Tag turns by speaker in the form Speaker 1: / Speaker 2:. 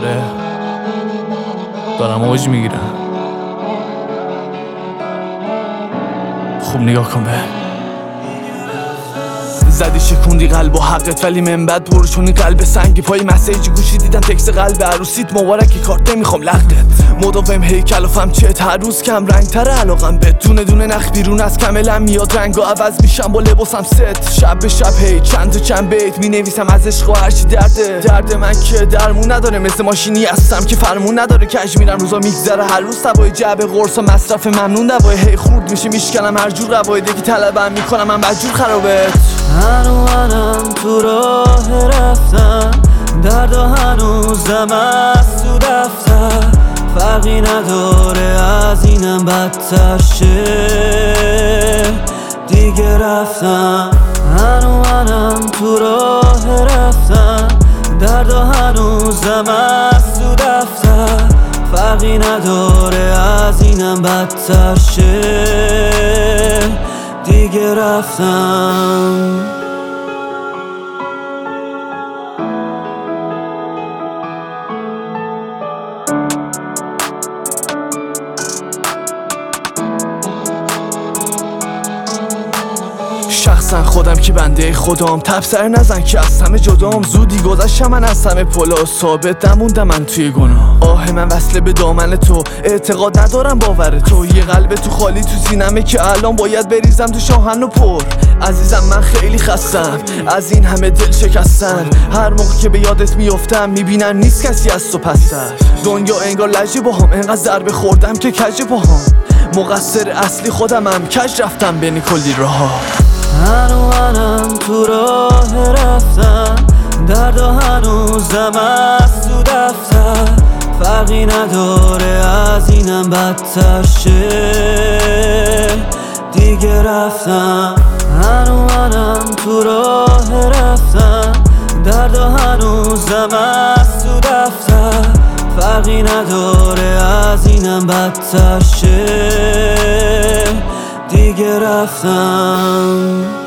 Speaker 1: آره دارم اوج میگیرم. خوب نگاه کن به زدی شکوندی قلب و حقت، ولی من بد برو چونی قلب سنگی. پای مسیج گوشی دیدم تکس قلب عروسیت مبارکی، کارت نمیخوام لختت. مداوم هیکل و فمچت هر روز کم رنگ تر علاقم به دونه دونه نخ بیرون از کملم میاد، رنگ و عوض میشم با لباسم ست. شب به شب هی چند بیت می نویسم از عشق و هرچی درد من که درمون نداره، مثل ماشینی هستم که فرمون نداره. کج میرم روزا میگذره هر روز سبای جعبه قرص و مصرف ممنون دوای هی خورد میشه میشکنم هر جور قواعدی که طلبم میکنم من بدجور خرابت.
Speaker 2: منم تو راه رفتم، درد و هنوزم از تو دفتر. فرقی نداره از اینم بدتر شه دیگه رفتم. منم تو راه رفتم، درد و هنوزم از تو دفتر. فرقی نداره از اینم بدتر شه دیگه رفتم.
Speaker 1: شخصا خودم که بنده خودم، تبصره نزن که از همه جدام. زودی گذشتم من از همه پلا، ثابت نموندم من توی گناه. آه من وصله به دامن تو، اعتقاد ندارم باور تو. یه قلب تو خالی تو سینمه که الان باید بریزم تو شاهن و پر. عزیزم من خیلی خستم از این همه دل شکستن. هر موقع که به یادت میافتم میبینم نیست کسی از تو پستر. دنیا انگار لجه باهم، انقدر ضربه خوردم که کج باهم. مقصر اصلی خودمم، کج رفتم بین کلی راه‌ها.
Speaker 2: منم تو راه رفتم، درد و هنوزم از تو دفتر. فرقی نداره از اینم بدتر شه دیگه رفتم. منم تو راه رفتم، درد و هنوزم از تو دفتر. فرقی نداره از اینم بدتر شه دیگه رفتم.